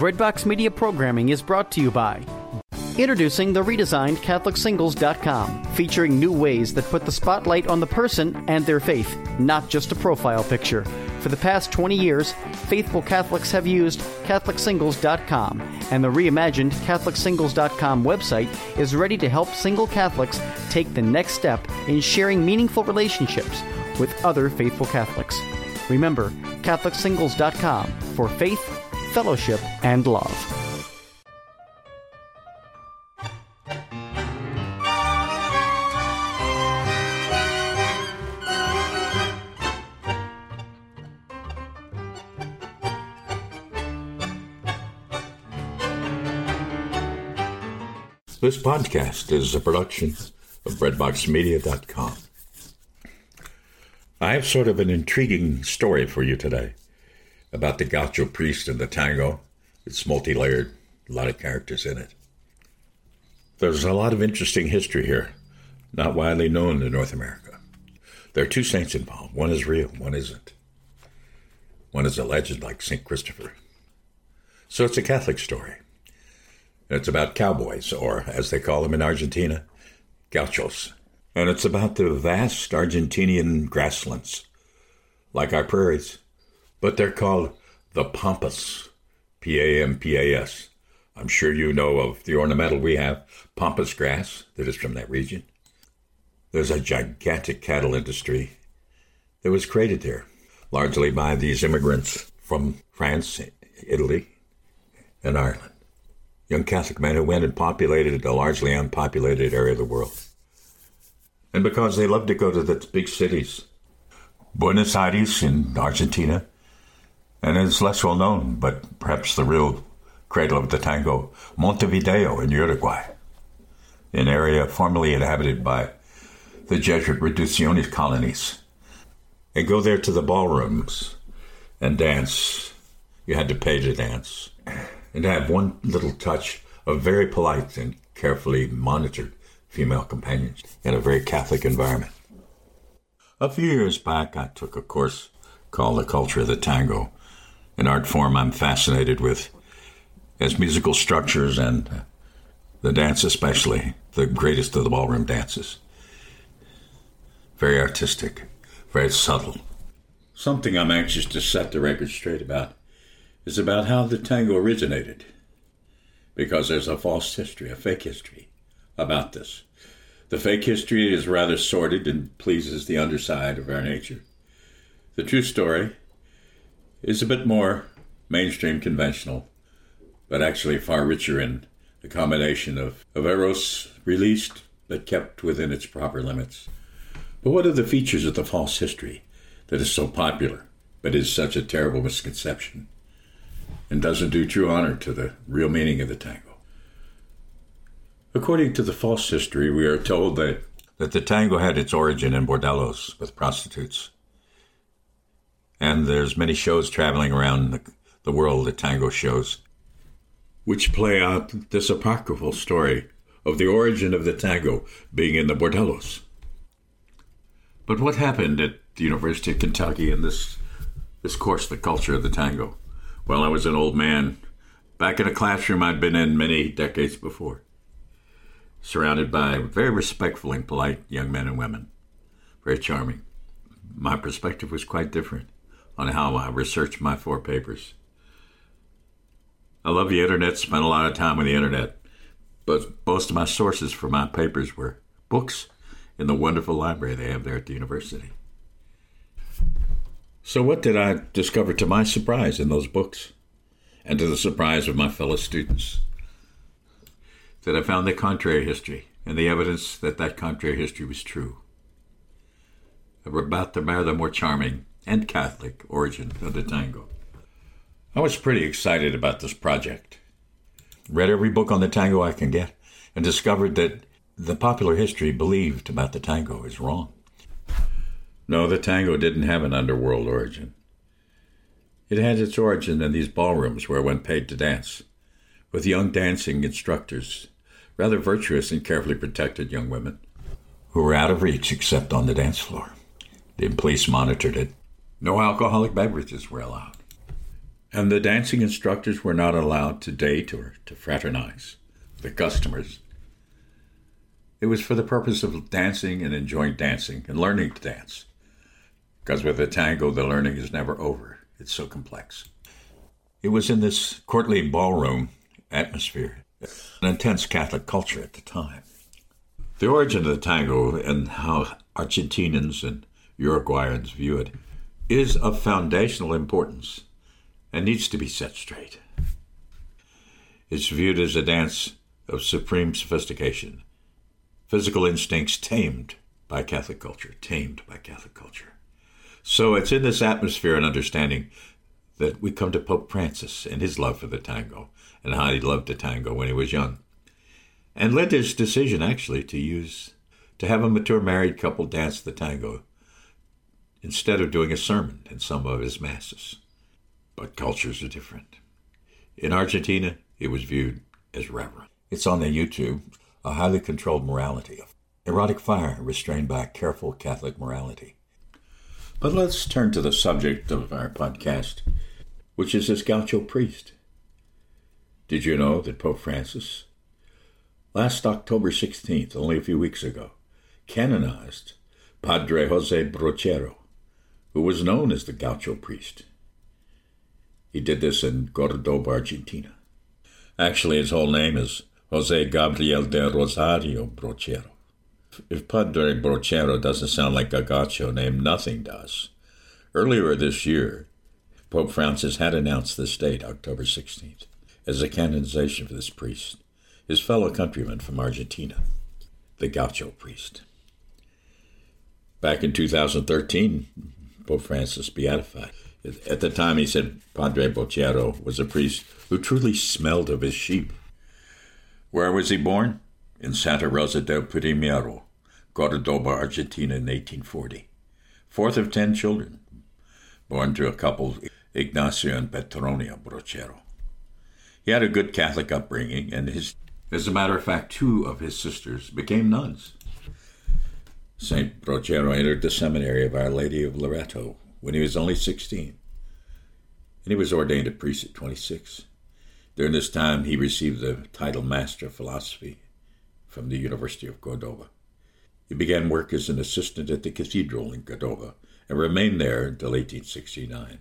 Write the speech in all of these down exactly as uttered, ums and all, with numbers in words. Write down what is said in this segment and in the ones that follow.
Breadbox Media programming is brought to you by introducing the redesigned Catholic Singles dot com, featuring new ways that put the spotlight on the person and their faith, not just a profile picture. For the past twenty years, faithful Catholics have used Catholic Singles dot com, and the reimagined Catholic Singles dot com website is ready to help single Catholics take the next step in sharing meaningful relationships with other faithful Catholics. Remember, Catholic Singles dot com for faith, fellowship, and love. This podcast is a production of Breadbox Media dot com. I have sort of an intriguing story for you today about the gaucho priest and the tango. It's multi-layered, a lot of characters in it. There's a lot of interesting history here, not widely known in North America. There are two saints involved. One is real, one isn't. One is a legend like Saint Christopher. So it's a Catholic story. It's about cowboys, or as they call them in Argentina, gauchos. And it's about the vast Argentinian grasslands, like our prairies, but they're called the Pampas, P A M P A S. I'm sure you know of the ornamental we have, Pampas grass, that is from that region. There's a gigantic cattle industry that was created there, largely by these immigrants from France, Italy, and Ireland. Young Catholic men who went and populated a largely unpopulated area of the world. And because they loved to go to the big cities, Buenos Aires in Argentina, and it's less well known, but perhaps the real cradle of the tango, Montevideo in Uruguay, an area formerly inhabited by the Jesuit Reduccionist colonies. And go there to the ballrooms and dance. You had to pay to dance. And to have one little touch of very polite and carefully monitored female companions in a very Catholic environment. A few years back, I took a course called The Culture of the Tango, an art form I'm fascinated with as musical structures and the dance especially, the greatest of the ballroom dances. Very artistic, very subtle. Something I'm anxious to set the record straight about is about how the tango originated, because there's a false history, a fake history about this. The fake history is rather sordid and pleases the underside of our nature. The true story is a bit more mainstream conventional, but actually far richer in the combination of, of eros released but kept within its proper limits. But what are the features of the false history that is so popular, but is such a terrible misconception, and doesn't do true honor to the real meaning of the tango? According to the false history, we are told that, that the tango had its origin in bordellos with prostitutes. And there's many shows traveling around the, the world, the tango shows, which play out this apocryphal story of the origin of the tango being in the bordellos. But what happened at the University of Kentucky in this, this course, The Culture of the Tango? Well, I was an old man, back in a classroom I'd been in many decades before, surrounded by very respectful and polite young men and women, very charming. My perspective was quite different on how I researched my four papers. I love the internet, spent a lot of time on the internet, but most of my sources for my papers were books in the wonderful library they have there at the university. So what did I discover to my surprise in those books, and to the surprise of my fellow students? That I found the contrary history, and the evidence that that contrary history was true, about the rather more charming and Catholic origin of the tango. I was pretty excited about this project. Read every book on the tango I can get, and discovered that the popular history believed about the tango is wrong. No, the tango didn't have an underworld origin. It had its origin in these ballrooms where one paid to dance, with young dancing instructors, rather virtuous and carefully protected young women, who were out of reach except on the dance floor. The police monitored it. No alcoholic beverages were allowed. And the dancing instructors were not allowed to date or to fraternize with the customers. It was for the purpose of dancing and enjoying dancing and learning to dance. Because with the tango, the learning is never over. It's so complex. It was in this courtly ballroom atmosphere, an intense Catholic culture at the time. The origin of the tango and how Argentinians and Uruguayans view it is of foundational importance and needs to be set straight. It's viewed as a dance of supreme sophistication, physical instincts tamed by Catholic culture, tamed by Catholic culture. So it's in this atmosphere and understanding that we come to Pope Francis and his love for the tango and how he loved the tango when he was young, and led his decision actually to use, to have a mature married couple dance the tango instead of doing a sermon in some of his masses. But cultures are different. In Argentina, it was viewed as reverent. It's on the YouTube, a highly controlled morality, erotic fire restrained by careful Catholic morality. But let's turn to the subject of our podcast, which is this gaucho priest. Did you know that Pope Francis, last October sixteenth, only a few weeks ago, canonized Padre Jose Brochero, who was known as the gaucho priest? He did this in Córdoba, Argentina. Actually, his whole name is Jose Gabriel de Rosario Brochero. If Padre Brochero doesn't sound like a gaucho name, nothing does. Earlier this year, Pope Francis had announced this date, October sixteenth, as a canonization for this priest, his fellow countryman from Argentina, the gaucho priest. Back in two thousand thirteen, Pope Francis beatified. At the time, he said Padre Brochero was a priest who truly smelled of his sheep. Where was he born? In Santa Rosa del Primero, Córdoba, Argentina, in eighteen forty. Fourth of ten children, born to a couple, Ignacio and Petronia Brochero. He had a good Catholic upbringing, and his, as a matter of fact, two of his sisters became nuns. Saint Brochero entered the seminary of Our Lady of Loreto when he was only sixteen, and he was ordained a priest at twenty-six. During this time, he received the title Master of Philosophy from the University of Córdoba. He began work as an assistant at the cathedral in Córdoba and remained there until eighteen sixty-nine.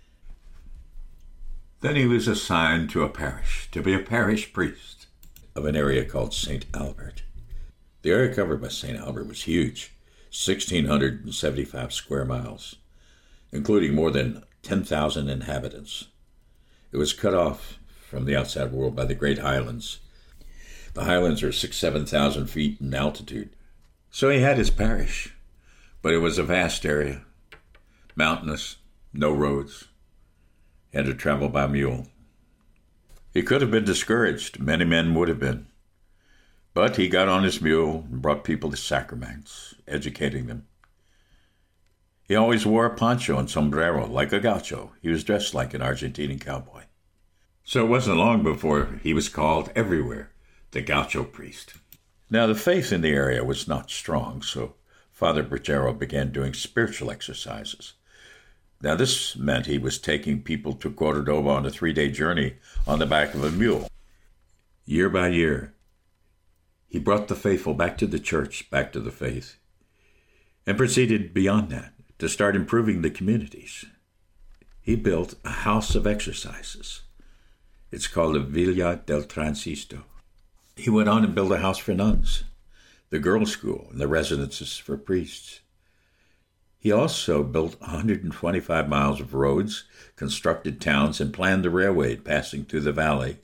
Then he was assigned to a parish, to be a parish priest of an area called Saint Albert. The area covered by Saint Albert was huge, one thousand six hundred seventy-five square miles, including more than ten thousand inhabitants. It was cut off from the outside world by the Great Highlands. The highlands are six, seven thousand feet in altitude. So he had his parish, but it was a vast area, mountainous, no roads. He had to travel by mule. He could have been discouraged. Many men would have been. But he got on his mule and brought people the sacraments, educating them. He always wore a poncho and sombrero, like a gaucho. He was dressed like an Argentinian cowboy. So it wasn't long before he was called everywhere the gaucho priest. Now, the faith in the area was not strong, so Father Brochero began doing spiritual exercises. Now, this meant he was taking people to Córdoba on a three-day journey on the back of a mule. Year by year, he brought the faithful back to the church, back to the faith, and proceeded beyond that to start improving the communities. He built a house of exercises. It's called the Villa del Transisto. He went on and built a house for nuns, the girls' school, and the residences for priests. He also built one hundred twenty-five miles of roads, constructed towns, and planned the railway passing through the valley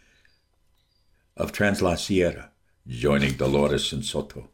of Translacierra, joining Dolores and Soto.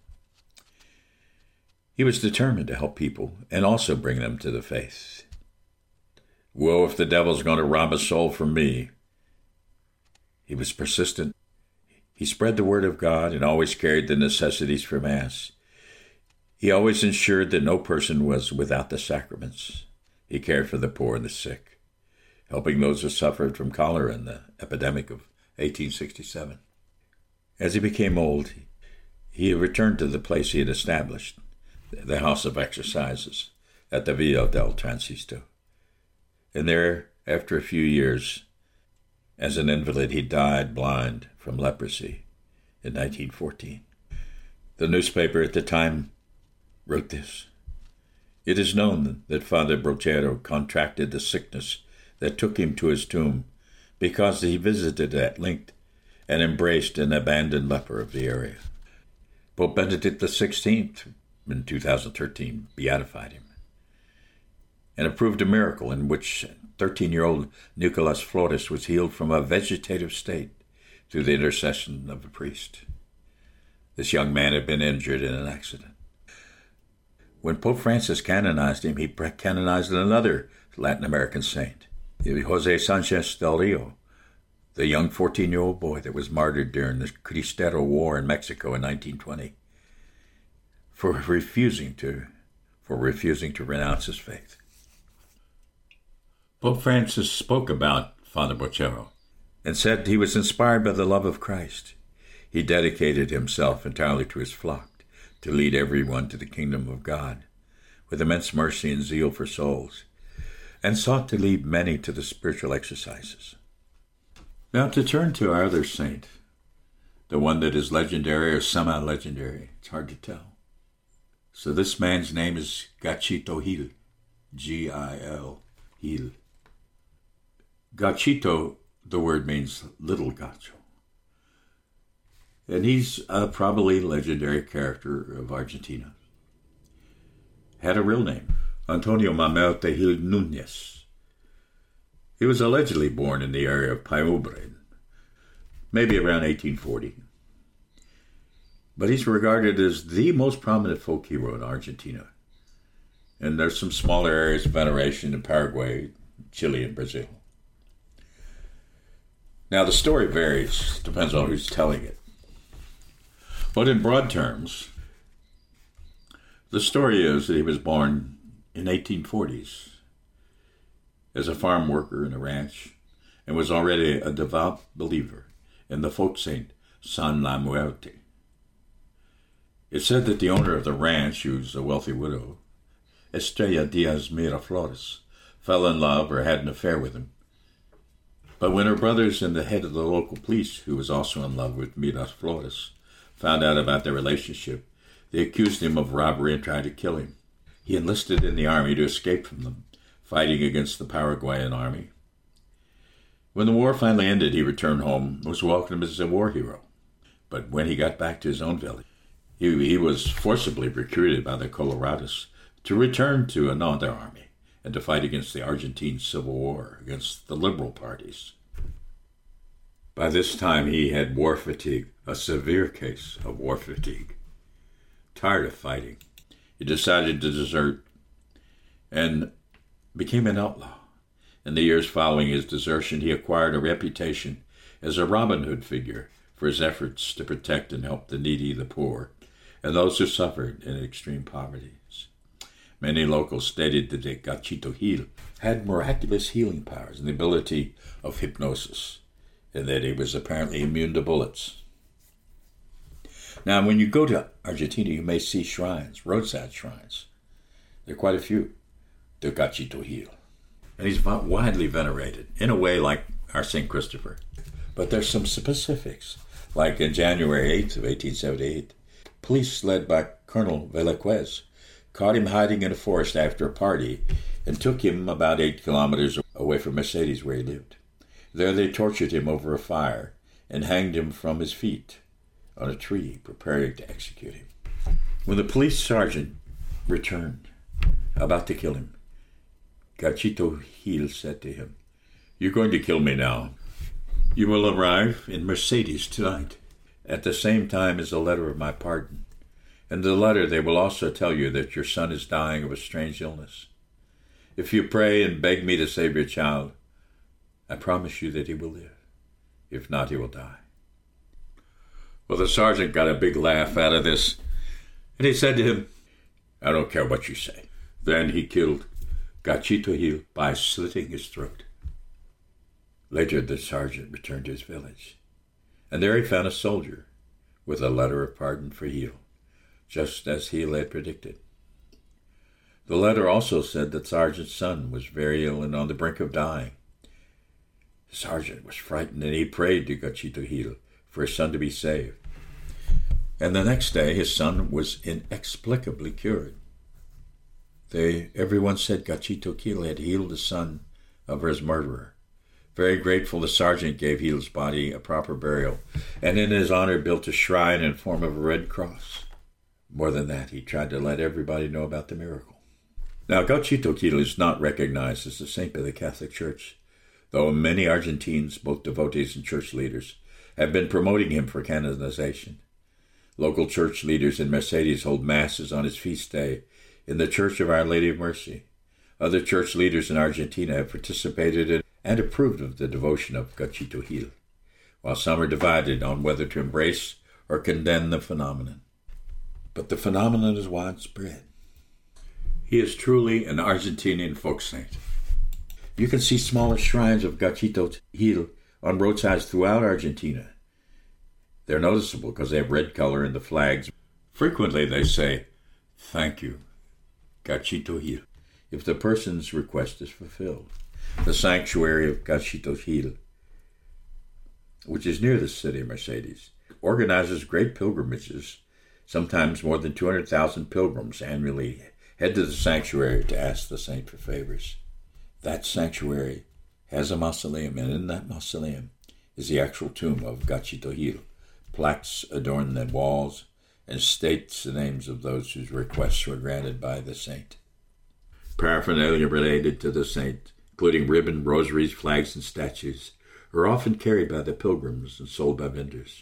He was determined to help people and also bring them to the faith. Woe if the devil's going to rob a soul from me. He was persistent. He spread the word of God and always carried the necessities for Mass. He always ensured that no person was without the sacraments. He cared for the poor and the sick, helping those who suffered from cholera in the epidemic of eighteen sixty-seven. As he became old, he returned to the place he had established, the house of exercises at the Villa del Transisto. And there After a few years, as an invalid, he died blind from leprosy in nineteen fourteen. The newspaper at the time wrote this: "It is known that Father Brochero contracted the sickness that took him to his tomb because he visited at length and embraced an abandoned leper of the area." Pope Benedict the sixteenth, in two thousand thirteen, beatified him and approved a miracle in which thirteen-year-old Nicolas Flores was healed from a vegetative state through the intercession of a priest. This young man had been injured in an accident. When Pope Francis canonized him, he canonized another Latin American saint, Jose Sanchez del Rio, the young fourteen-year-old boy that was martyred during the Cristero War in Mexico in nineteen twenty for refusing to, for refusing to renounce his faith. Pope Francis spoke about Father Brochero and said he was inspired by the love of Christ. He dedicated himself entirely to his flock, to lead everyone to the kingdom of God, with immense mercy and zeal for souls, and sought to lead many to the spiritual exercises. Now to turn to our other saint, the one that is legendary or semi-legendary, it's hard to tell. So this man's name is Gachito Gil, G I L, Gil. Gachito, the word means little Gacho. And he's a probably legendary character of Argentina. Had a real name, Antonio Manuel Gil Núñez. He was allegedly born in the area of Payubre, maybe around eighteen forty. But he's regarded as the most prominent folk hero in Argentina. And there's some smaller areas of veneration in Paraguay, Chile, and Brazil. Now, the story varies, depends on who's telling it. But in broad terms, the story is that he was born in eighteen forties as a farm worker in a ranch and was already a devout believer in the folk saint San La Muerte. It's said that the owner of the ranch, who's a wealthy widow, Estrella Diaz Miraflores, fell in love or had an affair with him. But when her brothers and the head of the local police, who was also in love with Miraflores, found out about their relationship, they accused him of robbery and tried to kill him. He enlisted in the army to escape from them, fighting against the Paraguayan army. When the war finally ended, he returned home and was welcomed as a war hero. But when he got back to his own village, he, he was forcibly recruited by the Colorados to return to another army and to fight against the Argentine Civil War, against the liberal parties. By this time, he had war fatigue, a severe case of war fatigue. Tired of fighting, he decided to desert and became an outlaw. In the years following his desertion, he acquired a reputation as a Robin Hood figure for his efforts to protect and help the needy, the poor, and those who suffered in extreme poverty. Many locals stated that Gachito Gil had miraculous healing powers and the ability of hypnosis, and that he was apparently immune to bullets. Now, when you go to Argentina, you may see shrines, roadside shrines. There are quite a few to Gachito Gil. And he's widely venerated, in a way like our Saint Christopher. But there's some specifics, like in January eighth of eighteen seventy-eight, police led by Colonel Velazquez caught him hiding in a forest after a party and took him about eight kilometers away from Mercedes, where he lived. There they tortured him over a fire and hanged him from his feet on a tree, preparing to execute him. When the police sergeant returned, about to kill him, Gachito Gil said to him, "You're going to kill me now. You will arrive in Mercedes tonight, at the same time as a letter of my pardon. In the letter, they will also tell you that your son is dying of a strange illness. If you pray and beg me to save your child, I promise you that he will live. If not, he will die." Well, the sergeant got a big laugh out of this, and he said to him, "I don't care what you say." Then he killed Gachito Gil by slitting his throat. Later, the sergeant returned to his village, and there he found a soldier with a letter of pardon for Gil, just as Gil had predicted. The letter also said that Sergeant's son was very ill and on the brink of dying, The sergeant was frightened, and he prayed to Gachito Gil for his son to be saved. And the next day, his son was inexplicably cured. They, everyone said Gachito Gil had healed the son of his murderer. Very grateful, the sergeant gave Gil's body a proper burial, and in his honor built a shrine in form of a red cross. More than that, he tried to let everybody know about the miracle. Now, Gachito Gil is not recognized as a saint by the Catholic Church, though many Argentines, both devotees and church leaders, have been promoting him for canonization. Local church leaders in Mercedes hold masses on his feast day in the Church of Our Lady of Mercy. Other church leaders in Argentina have participated in and approved of the devotion of Gachito Gil, while some are divided on whether to embrace or condemn the phenomenon. But the phenomenon is widespread. He is truly an Argentinian folk saint. You can see smaller shrines of Gachito Gil on roadsides throughout Argentina. They're noticeable because they have red color in the flags. Frequently they say, "Thank you, Gachito Gil," if the person's request is fulfilled. The sanctuary of Gachito Gil, which is near the city of Mercedes, organizes great pilgrimages. Sometimes more than two hundred thousand pilgrims annually head to the sanctuary to ask the saint for favors. That sanctuary has a mausoleum, and in that mausoleum is the actual tomb of Gachito Gil. Plaques adorn the walls and states the names of those whose requests were granted by the saint. Paraphernalia related to the saint, including ribbon, rosaries, flags, and statues, are often carried by the pilgrims and sold by vendors.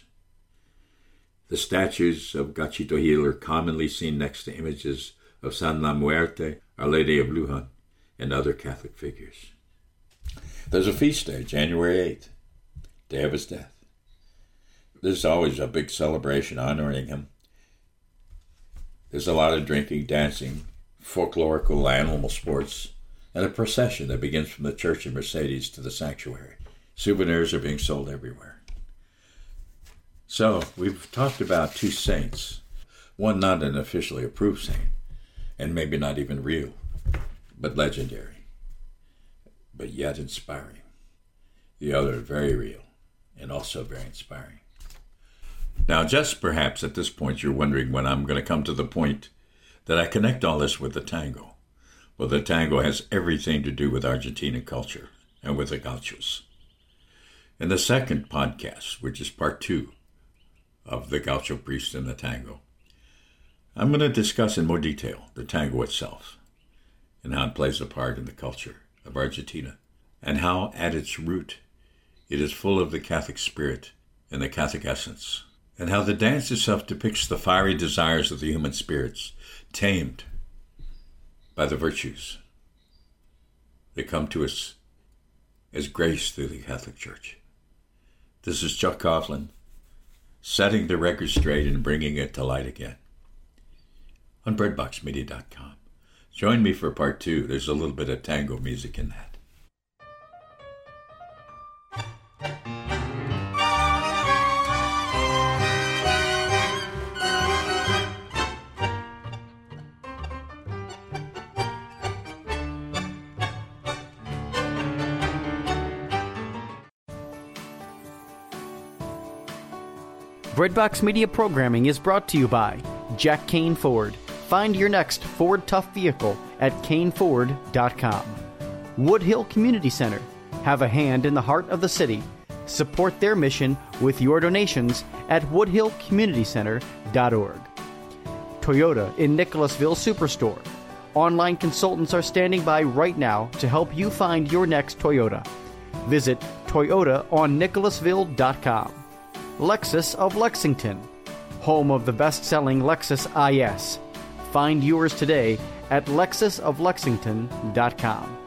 The statues of Gachito Gil are commonly seen next to images of San La Muerte, Our Lady of Luján, and other Catholic figures. There's a feast day, January eighth, day of his death. There's always a big celebration honoring him. There's a lot of drinking, dancing, folklorical animal sports, and a procession that begins from the church in Mercedes to the sanctuary. Souvenirs are being sold everywhere. So, we've talked about two saints, one not an officially approved saint, and maybe not even real, but legendary, but yet inspiring. The other very real, and also very inspiring. Now, just perhaps at this point you're wondering when I'm going to come to the point that I connect all this with the tango. Well, the tango has everything to do with Argentina culture and with the gauchos. In the second podcast, which is part two of The Gaucho Priest and the Tango, I'm going to discuss in more detail the tango itself and how it plays a part in the culture of Argentina, and how at its root it is full of the Catholic spirit and the Catholic essence, and how the dance itself depicts the fiery desires of the human spirits, tamed by the virtues that come to us as grace through the Catholic Church. This is Chuck Coughlin, setting the record straight and bringing it to light again on breadbox media dot com. Join me for part two. There's a little bit of tango music in that. Breadbox Media programming is brought to you by Jack Kane Ford. Find your next Ford Tough vehicle at Kane Ford dot com. Woodhill Community Center. Have a hand in the heart of the city. Support their mission with your donations at woodhill community center dot org. Toyota in Nicholasville Superstore. Online consultants are standing by right now to help you find your next Toyota. Visit Toyota on Nicholasville dot com. Lexus of Lexington, home of the best-selling Lexus I S. Find yours today at lexus of lexington dot com.